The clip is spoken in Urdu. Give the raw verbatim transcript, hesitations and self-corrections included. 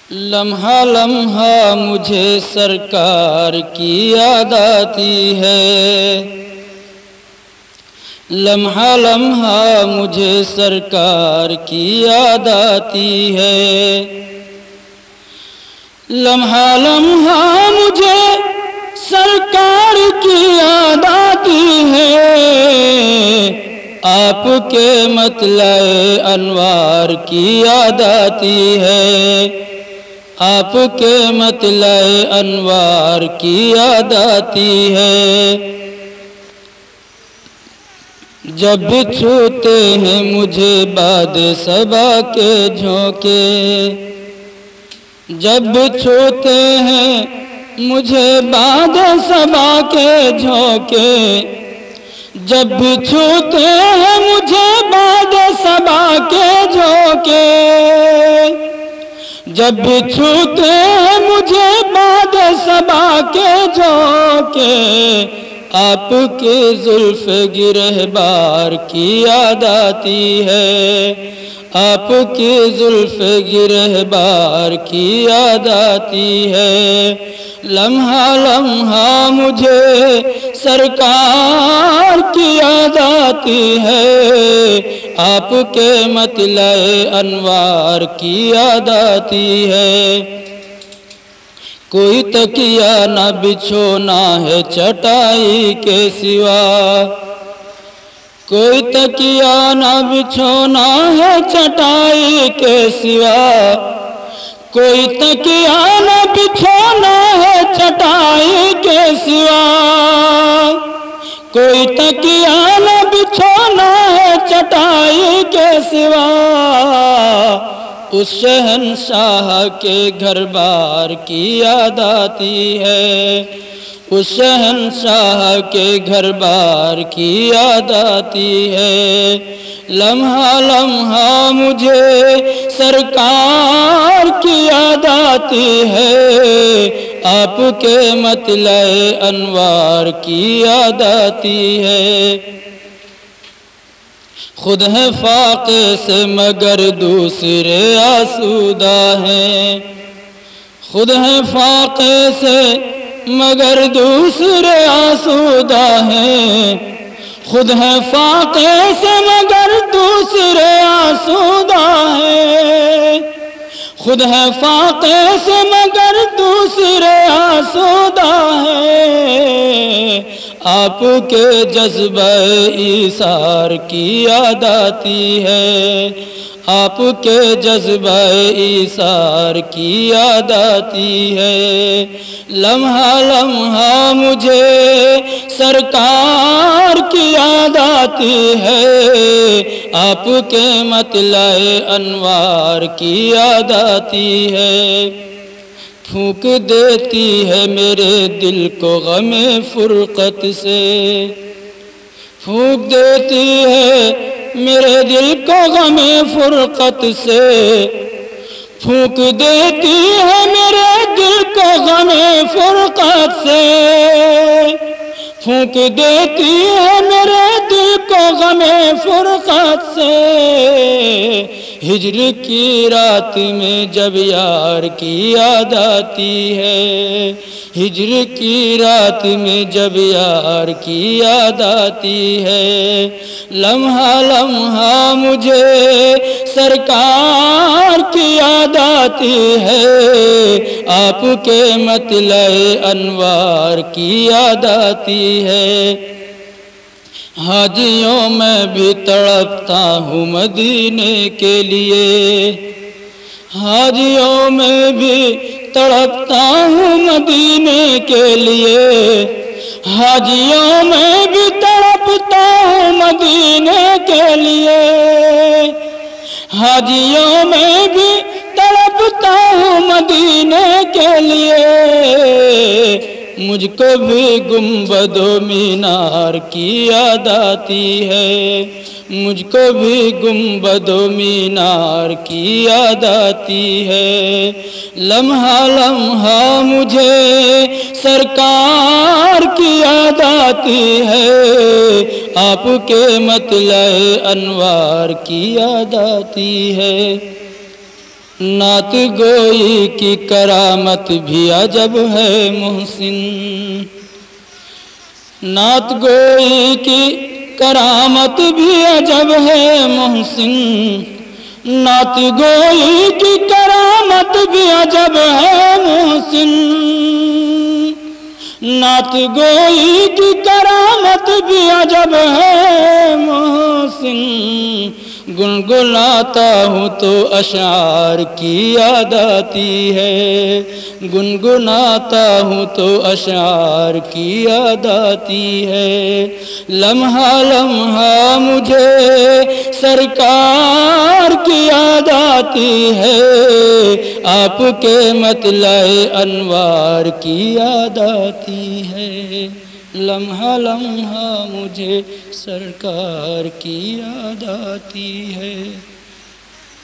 لمحہ لمحہ مجھے سرکار کی یاد آتی ہے، لمحہ لمحہ مجھے سرکار کی یاد آتی ہے، لمحہ لمحہ مجھے سرکار کی یاد آتی ہے، آپ کے مطلع انوار کی یاد آتی ہے، آپ کے مطلع انوار کی یاد آتی ہے۔ جب چھوتے ہیں مجھے باد صبا کے جھونکے، جب چھوتے ہیں مجھے باد صبا کے جھونکے، جب چھوتے ہیں مجھے باد صبا کے جھونکے، جب چھوتے ہیں مجھے باد صبا کے جھونکے، آپ کے زلف گرہبار کی یاد آتی ہے، آپ کی زلف گرہبار کی یاد آتی ہے، لمحہ لمحہ مجھے سرکار کی یاد آتی ہے، آپ کے مطلع انوار کی یاد آتی ہے۔ کوئی تکیہ نہ بچھونا ہے چٹائی کے سوا، کوئی تکیہ نہ بچھونا ہے چٹائی کے سوا، کوئی تکیہ نہ بچھونا ہے چٹائی کے سوا، کوئی تکیہ نہ بچھونا ہے چٹائی کے سوا، اس شہنشاہ کے گھر بار کی یاد آتی ہے، اس شہنشاہ کے گھر بار کی یاد آتی ہے، لمحہ لمحہ مجھے سرکار کی یاد آتی ہے، آپ کے مطلع انوار کی یاد آتی ہے۔ خود ہے فاقے سے مگر دوسرے آسودہ ہیں، خود ہے فاقے سے مگر دوسرے آسودہ ہیں، خود ہے فاقے سے مگر دوسرے آسودہ ہیں، خود ہے فاقے سے مگر دوسرے آسودہ ہیں، آپ کے جذبہ ایثار کی یاد آتی ہے، آپ کے جذبہ ایثار کی یاد آتی ہے، لمحہ لمحہ مجھے سرکار کی یاد آتی ہے، آپ کے مطلع انوار کی یاد آتی ہے، پھونک دیتی ہے میرے دل کو غم فرقت سے، پھونک دیتی ہے میرے دل کو غم فرقت سے، پھونک دیتی ہے میرے دل کو غم فرقت سے، پھونک دیتی ہے میرے دل کو غم فرقت سے، ہجر کی رات میں جب یار کی یاد آتی ہے، ہجر کی رات میں جب یار کی یاد آتی ہے، لمحہ لمحہ مجھے سرکار کی یاد آتی ہے، آپ کے مطلع انوار کی یاد آتی ہے، حاجیوں میں بھی تڑپتا ہوں مدینے کے لیے، حاجیوں میں بھی تڑپتا ہوں مدینے کے لیے، حاجیوں میں بھی تڑپتا ہوں مدینے کے لیے، حاجیوں میں بھی تڑپتا ہوں مدینے کے لیے، مجھ کو بھی گنبد و مینار کی یاد آتی ہے، مجھ کو بھی گنبد و مینار کی یاد آتی ہے، لمحہ لمحہ مجھے سرکار کی یاد آتی ہے، آپ کے مطلع انوار کی یاد آتی ہے، نعت گوئی کی کرامت بھی عجب ہے محسن، نعت گوئی کی کرامت بھی عجب ہے محسن، نعت گوئی کی کرامت بھی عجب ہے محسن، نعت گوئی کی کرامت بھی عجب ہے محسن، گنگناتا ہوں تو اشعار کی یاد آتی ہے، گنگناتا ہوں تو اشعار کی یاد آتی ہے، لمحہ لمحہ مجھے سرکار کی یاد آتی ہے، آپ کے مطلع انوار کی یاد آتی ہے، لمحہ لمحہ مجھے سرکار کی یاد آتی ہے۔